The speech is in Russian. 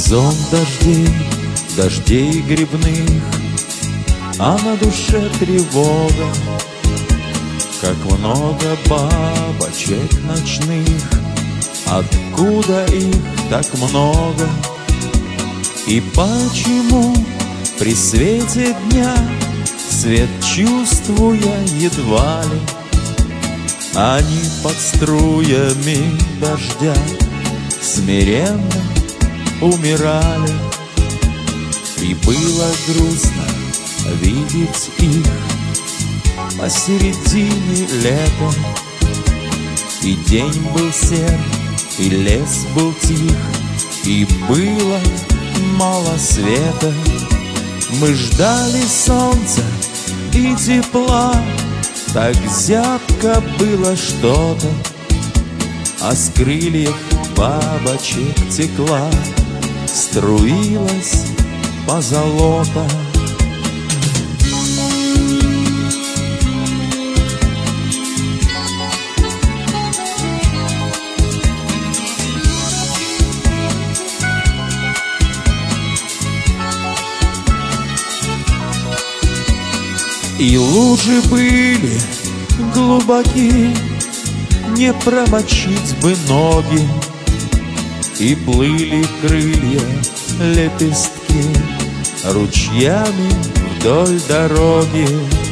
сезон дождей, дождей грибных, а на душе тревога. Как много бабочек ночных, откуда их так много? И почему при свете дня свет чувствуя едва ли, они под струями дождя смиренно умирали? И было грустно видеть их посередине лета. И день был сер, и лес был тих, и было мало света. Мы ждали солнца и тепла, так зябко было что-то, а с крыльев бабочек текла, струилась позолота. И лужи были глубоки, не промочить бы ноги, и плыли крылья лепестки ручьями вдоль дороги.